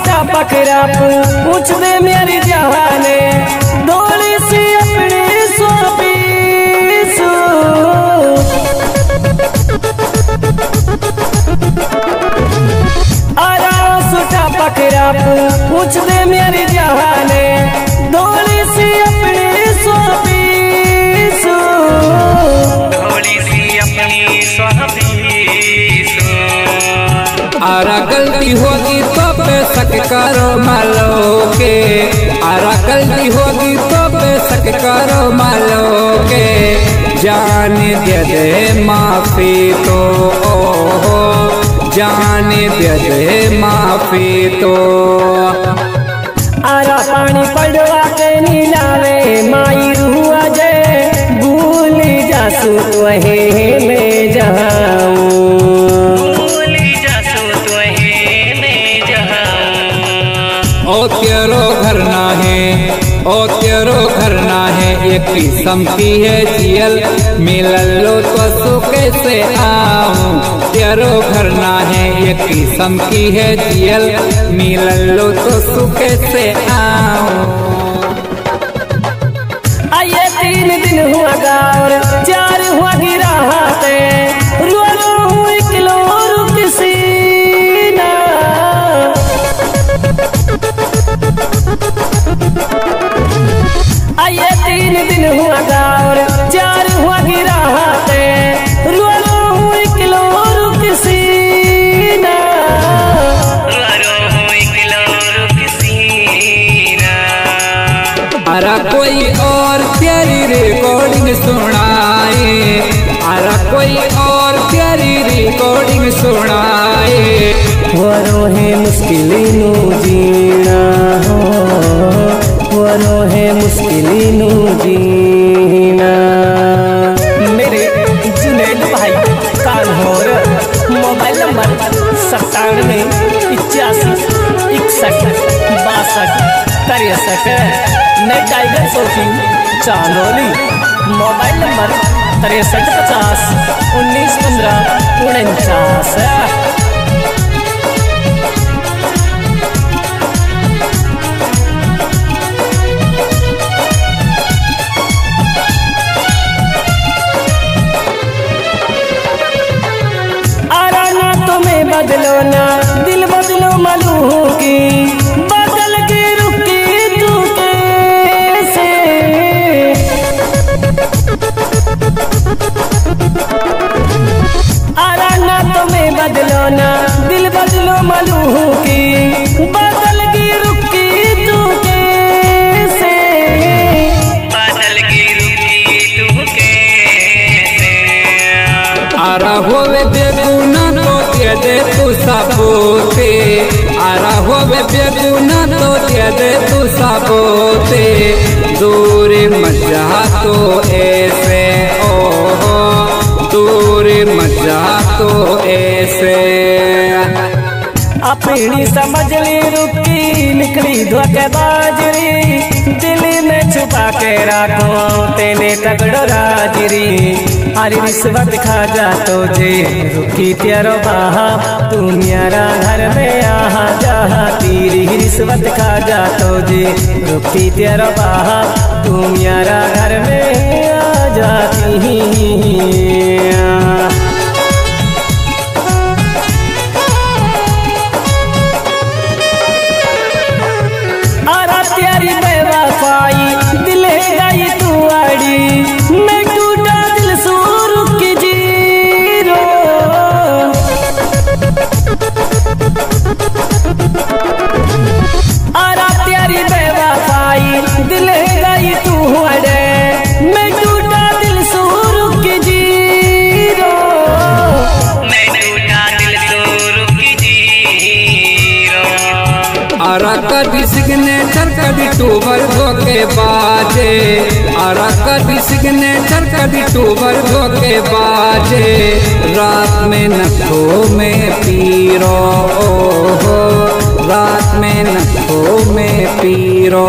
सूटा पकड़ा पूछ दे मेरी जहाने डोली सी अपनी सोपीसू आरा सूटा पकड़ा पूछ दे मेरी जहाने डोली सी अपनी सोपीसू डोली सी अपनी सोपीसू। आरा गलती होगी तो बेशक करो मालो के, आरा गलती होगी तो बेशक करो मालो के, जान दे दे माफी तो ओहो, जान दे दे माफी तो। आरा पानी पड़वा के नीलावे माई रुआ जे भूल जासू तुहे में जाऊं ओ तेरो घर ना है, ओ तेरो घर ना है, एक किस्म की है जियल मिलल लो तो सुखे से आऊं। तेरो घर ना है, एक किस्म की है जियल मिलल लो तो सुखे से आऊं। आये 3 दिन हुआ गाँव 4 हुआ गिराते रो रो एक लोरू किसी ना आये 3 दिन हुआ गाँव 4 हुआ गिराते रो रो एक लोरू किसी ना आरा कोई और तेरी रिकॉर्डिंग सुनाए, आरा कोई और तेरी रिकॉर्डिंग सुनाए। वरो है मुश्किल नू जीना हो, वरो है मुश्किल नू जीना। मेरे जुनेद भाई कान्होर मोबाइल नंबर 97 81 61 62 63 नए tiger shopping Chandoli mobile number 63 50 19 15 49। बदलो ना दिल बदलो मलू की बदल के रुकी तू कैसे आरा ना तुम्हें बदलो ना दिल बदलो मलू की बदल के रुकी तू कैसे बदल के रुकी तू कैसे। आरा होवे बेगुना दे तू सबोते, आरा होवे बेगुना तो दे तू सबोते, दूर मजा तो ऐसे ओहो, दूर मजा तो ऐसे। अपनी समझ ली रुकी निकली धोखेबाजरी दिल में छुपा के रखो तेने तगड़ो राजरी। अरे रिश्वत खा जा तो जे रुकी तेरो बाहा तू मेरा घर में आहा जहा तेरी रिश्वत खा जा तो जे रुकी तेरो बाहा तू मेरा घर में आ जाती। दिल गई तू आड़ी मैं टूटा दिल सूर की जीरो आरा प्यारी बेवफाई दिल गई तू अड़े मैं टूटा दिल सूर की जीरो मैं टूटा दिल सूर की जीरो। आरा कभी सिग्नेचर कभी टूबर धोके बाजे, आरा कभी सिग्नेचर कभी टूबर धोके बाजे, रात में नखों में पीरो ओहो, रात में नखों में पीरो।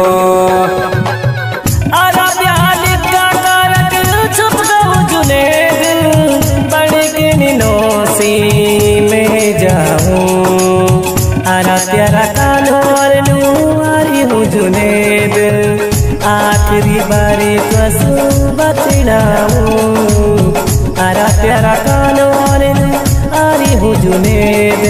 आरा प्यार का कारक छुप गो जुनेद बड़ के नौसी में जाऊं आरा प्यारा कानोर नुआरी हूँ जुनेद आखिरी बारी कसू बतलाऊं आरा प्यारा कानोर नुआरी हूँ जुनेद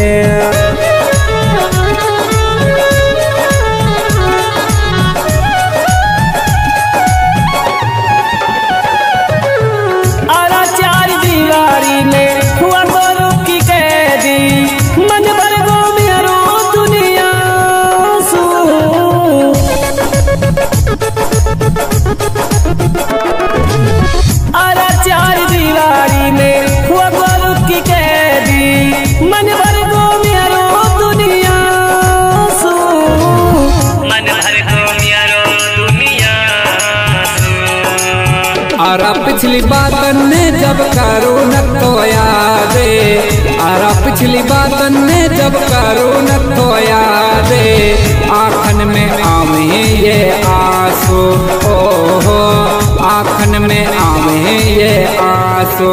आरा पिछली बात ने जब करो न तो यादे आरा पिछली बात ने जब करो न तो यादे आँखन में आवे ये आंसू ओहो आँखन में आवे ये आंसू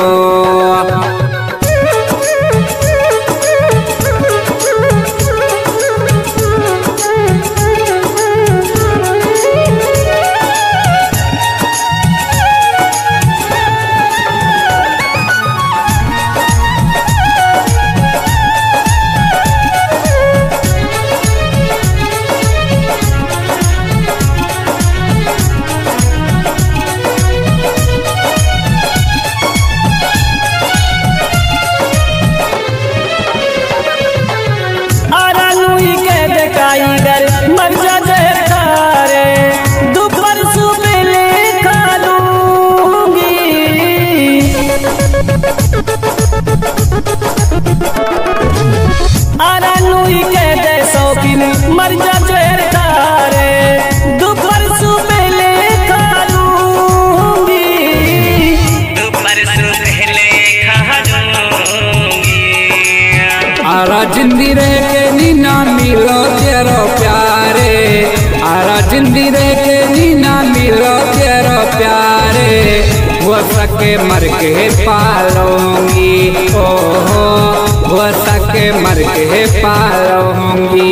मर जा जहरे दोपहर सुबह ले खा लूंगी आरा लुई के दे शौकीन मर जा जहरे दोपहर सुबह ले खा लूंगी दोपहर सुबह ले खा लूंगी आरा जिंदी रह के नीना मिलो तेरो प्यारे आरा जिंदी रह के नीना मिलो तेरो प्यारे वो सके मर के पालूंगी ओहो वो सके मर के पालूंगी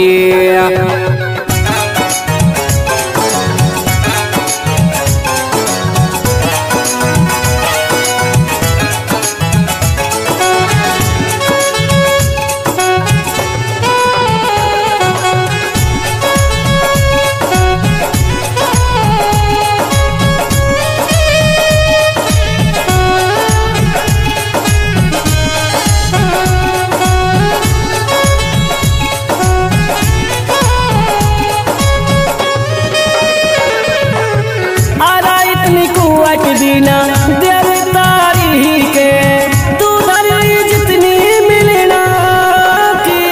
दीना देवतारी के तू धर जितनी मिलना की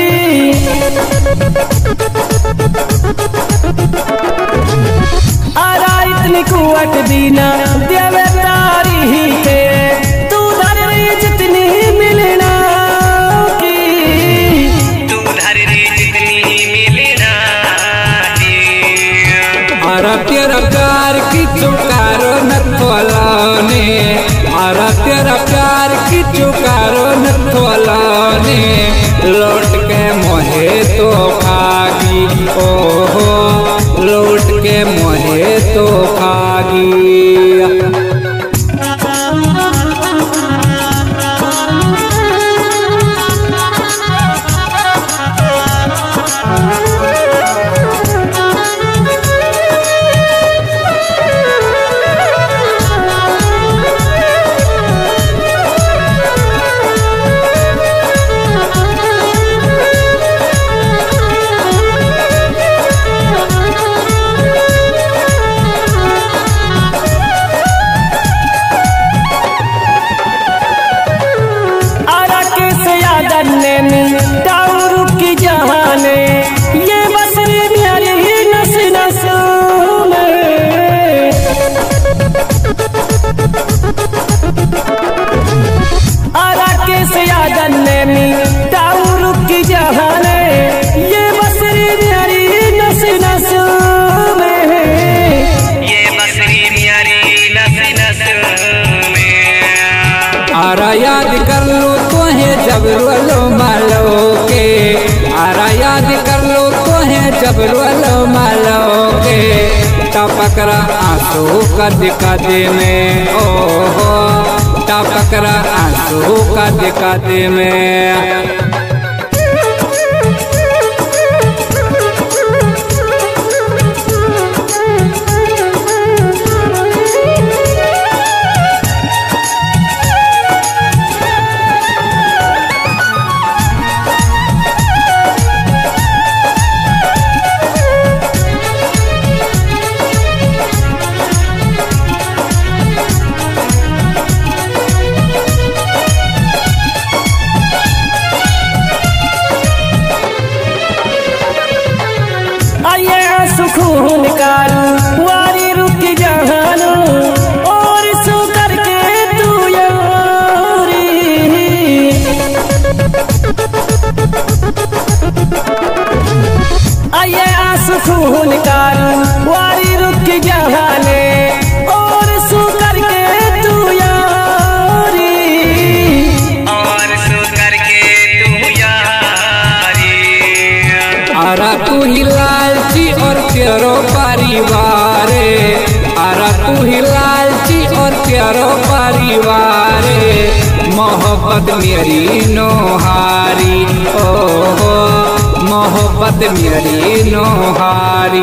आरा इतनी कुवट दीना देवतारी के तू धर जितनी मिलना की तू धर जितनी मिलना की आरा तेरा प्यार की चुकारो न थोलाने आरा तेरा प्यार की चुकारो न थोलाने लौट के मोहे तो खागी ओहो लौट के मोहे तो खागी जब रोलो मालोगे टपकरा आंसू कद कद में, ओहो टपकरा आंसू कद कद में। सुकून कारू वारी रुक जहानो और सो करके तू यारी, आये सुकून कारू वारी रुक जहाने और सो करके तू यारी, और सो करके तू यारी। आरा तू ही लालची और तेरो परिवार, आरा तू ही लालची और तेरो परिवार, मोहब्बत मेरी नोहारी, ओहो मोहब्बत मेरी नोहारी।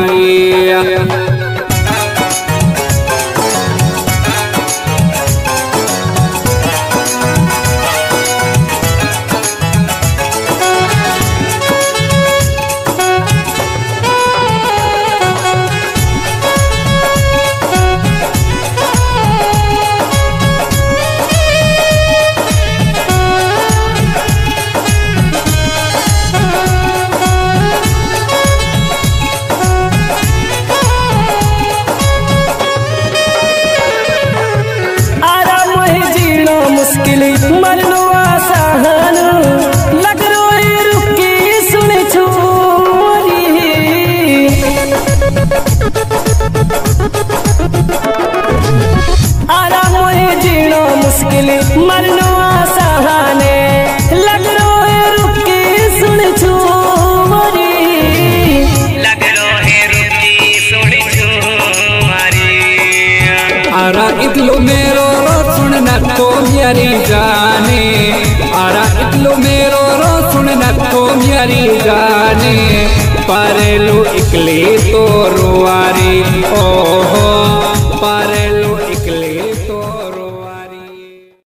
मरनो आसान लग रोए रुकी सुन छोरी, आरा मोहे जीना मुश्किल मरनो आसान लग रोए रुकी सुन छोरी, लग रोए रुकी सुन छोरी। आरा इतलो मेरो सुन न तो मेरी जाने, आरा इतलो मेरो सुन न तो मेरी जाने, परेलू इकली तो रुआरी, ओ